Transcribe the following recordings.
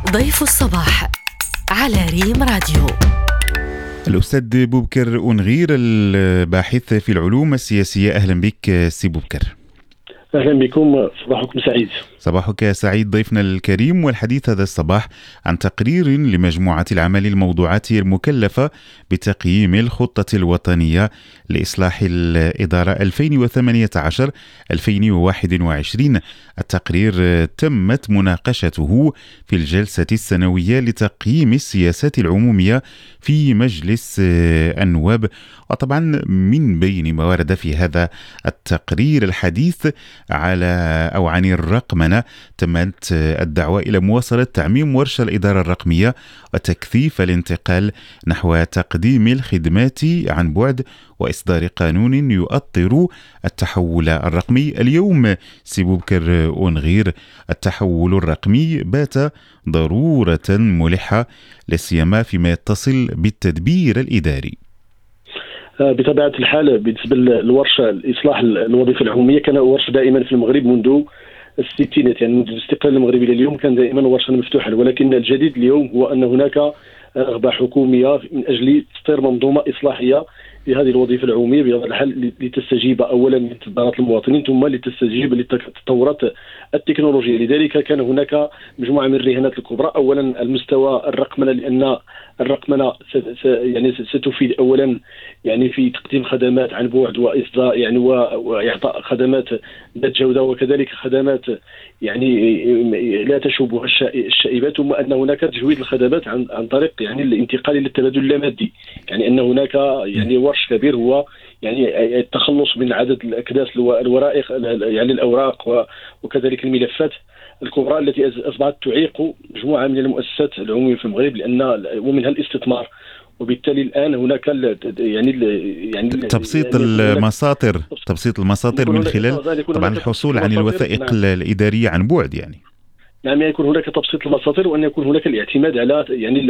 ضيف الصباح على ريم راديو. الأستاذ بوبكر أونغير، الباحث في العلوم السياسية. أهلا بك سي بوبكر. أهلا بكم، صباحكم سعيد. صباحك سعيد ضيفنا الكريم. والحديث هذا الصباح عن تقرير لمجموعة العمل الموضوعاتي المكلفة بتقييم الخطة الوطنية لإصلاح الإدارة 2018-2021. التقرير تمت مناقشته في الجلسة السنوية لتقييم السياسات العمومية في مجلس النواب. وطبعا من بين ما ورد في هذا التقرير الحديث عن الرقمنة. تمت الدعوة إلى مواصلة تعميم ورشة الإدارة الرقمية وتكثيف الانتقال نحو تقديم الخدمات عن بعد وإصدار قانون يؤطر التحول الرقمي. اليوم سي بوبكر أونغير، التحول الرقمي بات ضرورة ملحة لاسيما فيما يتصل بالتدبير الإداري. بطبيعة الحال بالنسبة للورشة الإصلاح الوظيفة العمومية، كان ورشة دائما في المغرب منذ الستينات، يعني منذ الاستقلال المغربي إلى اليوم كان دائما ورشة مفتوحة. ولكن الجديد اليوم هو أن هناك رغبة حكومية من أجل تسطير منظومة إصلاحية لهذه الوظيفة العمومية بهذا الحال لتستجيب أولا لانتظارات المواطنين، ثم لتستجيب للتطورات التكنولوجية. لذلك كان هناك مجموعة من الرهانات الكبرى. أولا المستوى الرقمنة، لأن الرقمنة يعني ستفيد أولا يعني في تقديم خدمات عن بعد وإصدار يعني وإعطاء خدمات ذات جودة، وكذلك خدمات يعني لا تشوبها الشائبات. ثم أن هناك تجويد الخدمات عن طريق يعني الانتقال إلى التبادل اللامادي، يعني أن هناك يعني ورش كبير هو يعني التخلص من عدد الأكداس الورائق يعني الأوراق وكذلك الملفات الكبرى التي أصبحت تعيق مجموعة من المؤسسات العمومية في المغرب، لأن ومنها الاستثمار. وبالتالي الآن هناك يعني تبسيط المساطر من خلال طبعا الحصول عن الوثائق الإدارية عن بعد. نعم، يكون هناك تبسيط المساطر، وأن يكون هناك الاعتماد على يعني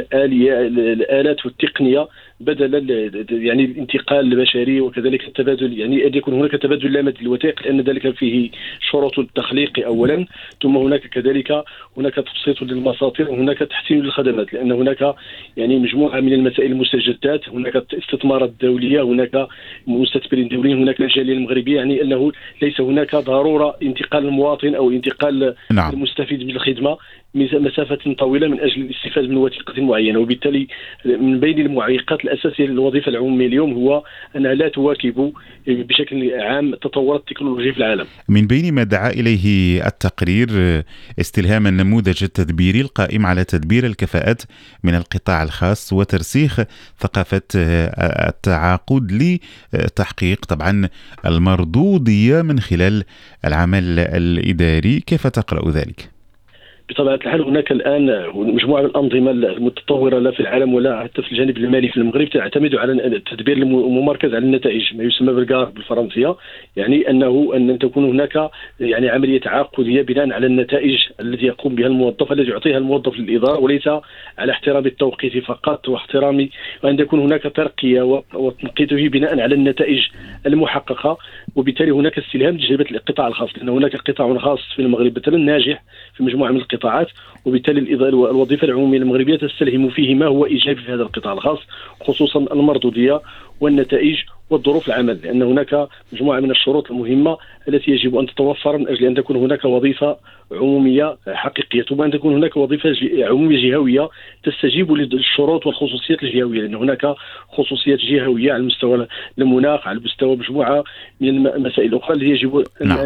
الآلات والتقنية بدل يعني الانتقال البشري، وكذلك التبادل، يعني أن يكون هناك تبادل لامادي للوثائق، لأن ذلك فيه شروط التخليق أولا، ثم هناك كذلك هناك تبسيط للمساطر، وهناك تحسين للخدمات، لأن هناك يعني مجموعة من المسائل المستجدات. هناك استثمارات دولية، هناك مستثمرين دوليين، هناك الجالية المغربية، يعني أنه ليس هناك ضرورة انتقال المواطن أو انتقال المستفيد من الخدمة مسافة طويلة من أجل الاستفادة من وثيقة معينة. وبالتالي من بين المعيقات الأساسية للوظيفة العمومية اليوم هو أنها لا تواكب بشكل عام تطورات التكنولوجيا في العالم. من بين ما دعا إليه التقرير استلهام النموذج التدبيري القائم على تدبير الكفاءات من القطاع الخاص وترسيخ ثقافة التعاقد لتحقيق طبعا المردودية من خلال العمل الإداري. كيف تقرأ ذلك؟ بطبيعة الحال هناك الآن مجموعة من الأنظمة المتطورة لا في العالم ولا حتى في الجانب المالي في المغرب تعتمد على التدبير الممركز على النتائج، ما يسمى بالغار بالفرنسية، يعني أن تكون هناك يعني عملية تعاقدية بناء على النتائج التي يقوم بها الموظف، الذي يعطيها الموظف للإدارة، وليس على احترام التوقيت فقط واحترام، وأن يكون هناك ترقية وتنقيته بناء على النتائج المحققة. وبالتالي هناك استلهام لتجربة القطاع الخاص، لأن هناك قطاع خاص في المغرب مثلا ناجح في مجموعة من القطاعات، وبالتالي الوظيفة العمومية المغربية تستلهم فيه ما هو إيجابي في هذا القطاع الخاص، خصوصا المردودية والنتائج والظروف العمل، لأن هناك مجموعة من الشروط المهمة التي يجب أن تتوفر من أجل أن تكون هناك وظيفة عمومية حقيقية، ثم أن تكون هناك وظيفة عمومية جهوية تستجيب للشروط والخصوصيات الجهوية، لأن هناك خصوصيات جهوية على مستوى المناخ، على مستوى مجموعة من المسائل الأخرى التي يجب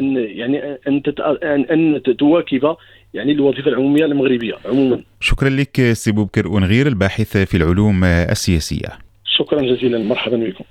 أن تواكب يعني الوظيفة العمومية المغربية عموما. شكرا لك سي بوبكر أونغير، الباحث في العلوم السياسية. شكرا جزيلا، مرحبا بكم.